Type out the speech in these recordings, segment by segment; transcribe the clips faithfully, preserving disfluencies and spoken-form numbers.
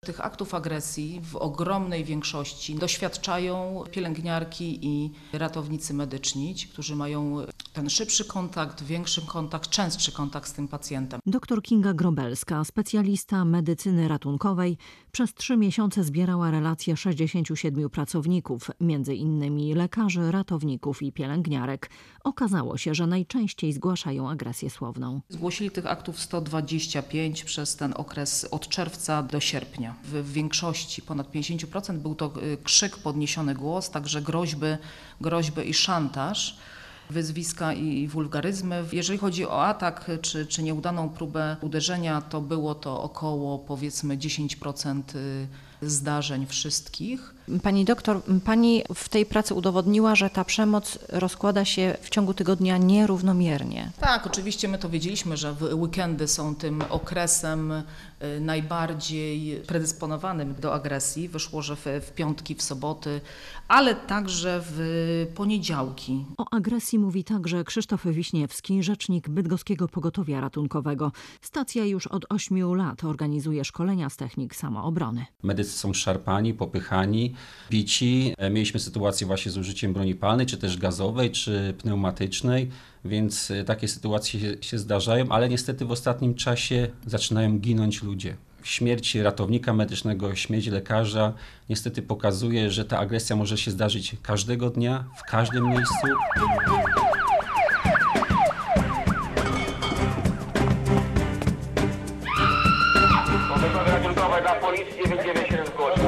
Tych aktów agresji w ogromnej większości doświadczają pielęgniarki i ratownicy medyczni, ci, którzy mają ten szybszy kontakt, większy kontakt, częstszy kontakt z tym pacjentem. Doktor Kinga Grobelska, specjalista medycyny ratunkowej, przez trzy miesiące zbierała relacje sześćdziesięciu siedmiu pracowników, między innymi lekarzy, ratowników i pielęgniarek. Okazało się, że najczęściej zgłaszają agresję słowną. Zgłosili tych aktów sto dwadzieścia pięć przez ten okres od czerwca do sierpnia. W, w większości, ponad pięćdziesiąt procent, był to krzyk, podniesiony głos, także groźby, groźby i szantaż, wyzwiska i wulgaryzmy. Jeżeli chodzi o atak czy, czy nieudaną próbę uderzenia, to było to około powiedzmy dziesięć procent zdarzeń wszystkich. Pani doktor, pani w tej pracy udowodniła, że ta przemoc rozkłada się w ciągu tygodnia nierównomiernie. Tak, oczywiście my to wiedzieliśmy, że weekendy są tym okresem najbardziej predysponowanym do agresji. Wyszło, że w, w piątki, w soboty, ale także w poniedziałki. O agresji mówi także Krzysztof Wiśniewski, rzecznik Bydgoskiego Pogotowia Ratunkowego. Stacja już od ośmiu lat organizuje szkolenia z technik samoobrony. Medycy są szarpani, popychani, bici. Mieliśmy sytuację właśnie z użyciem broni palnej, czy też gazowej, czy pneumatycznej, więc takie sytuacje się, się zdarzają, ale niestety w ostatnim czasie zaczynają ginąć ludzie. Śmierć ratownika medycznego, śmierć lekarza niestety pokazuje, że ta agresja może się zdarzyć każdego dnia, w każdym miejscu. Pogotowie ratunkowe dla policji dziewięć dziewięć siedem zgłosi.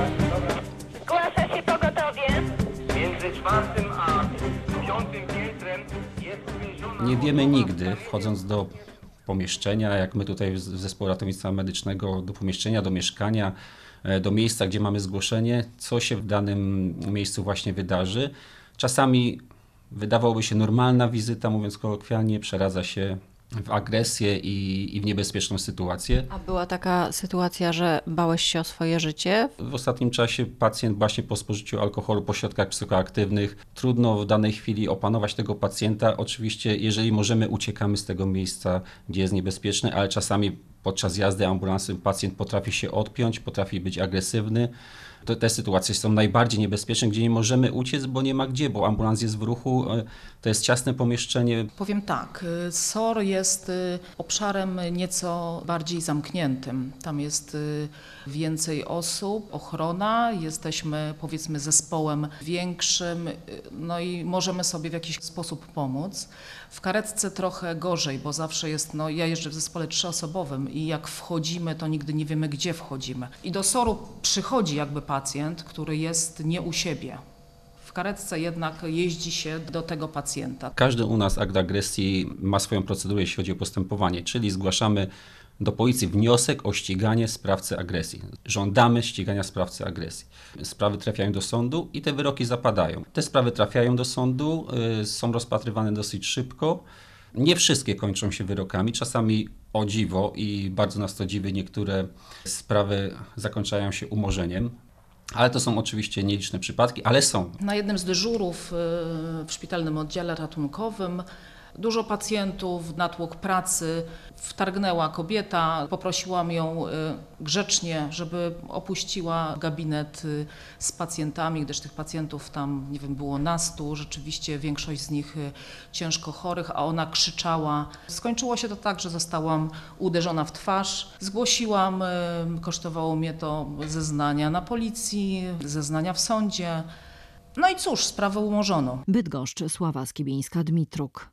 Zgłasza się pogotowie. Między czwartym a piątym piętrem jest uwięziona... Nie wiemy nigdy, wchodząc do pomieszczenia, jak my tutaj w Zespole Ratownictwa Medycznego, do pomieszczenia, do mieszkania, do miejsca, gdzie mamy zgłoszenie, co się w danym miejscu właśnie wydarzy. Czasami wydawałoby się normalna wizyta, mówiąc kolokwialnie, przeradza się w agresję i, i w niebezpieczną sytuację. A była taka sytuacja, że bałeś się o swoje życie? W ostatnim czasie pacjent właśnie po spożyciu alkoholu, po środkach psychoaktywnych, trudno w danej chwili opanować tego pacjenta. Oczywiście, jeżeli możemy, uciekamy z tego miejsca, gdzie jest niebezpieczne, ale czasami podczas jazdy ambulansem pacjent potrafi się odpiąć, potrafi być agresywny. To te sytuacje są najbardziej niebezpieczne, gdzie nie możemy uciec, bo nie ma gdzie, bo ambulans jest w ruchu, to jest ciasne pomieszczenie. Powiem tak, S O R jest obszarem nieco bardziej zamkniętym. Tam jest więcej osób, ochrona, jesteśmy powiedzmy zespołem większym, no i możemy sobie w jakiś sposób pomóc. W karetce trochę gorzej, bo zawsze jest, no ja jeżdżę w zespole trzyosobowym i jak wchodzimy, to nigdy nie wiemy, gdzie wchodzimy. I do S O R-u przychodzi jakby pacjent, który jest nie u siebie. W karetce jednak jeździ się do tego pacjenta. Każdy u nas akt agresji ma swoją procedurę, jeśli chodzi o postępowanie, czyli zgłaszamy do policji wniosek o ściganie sprawcy agresji. Żądamy ścigania sprawcy agresji. Sprawy trafiają do sądu i te wyroki zapadają. Te sprawy trafiają do sądu, y, są rozpatrywane dosyć szybko. Nie wszystkie kończą się wyrokami, czasami o dziwo i bardzo nas to dziwi, niektóre sprawy zakończają się umorzeniem. Ale to są oczywiście nieliczne przypadki, ale są. Na jednym z dyżurów w szpitalnym oddziale ratunkowym dużo pacjentów, natłok pracy, wtargnęła kobieta, poprosiłam ją grzecznie, żeby opuściła gabinet z pacjentami, gdyż tych pacjentów tam, nie wiem, było nastu, rzeczywiście większość z nich ciężko chorych, a ona krzyczała. Skończyło się to tak, że zostałam uderzona w twarz. Zgłosiłam, kosztowało mnie to zeznania na policji, zeznania w sądzie. No i cóż, sprawę umorzono. Bydgoszcz, Sława Skibińska-Dmitruk.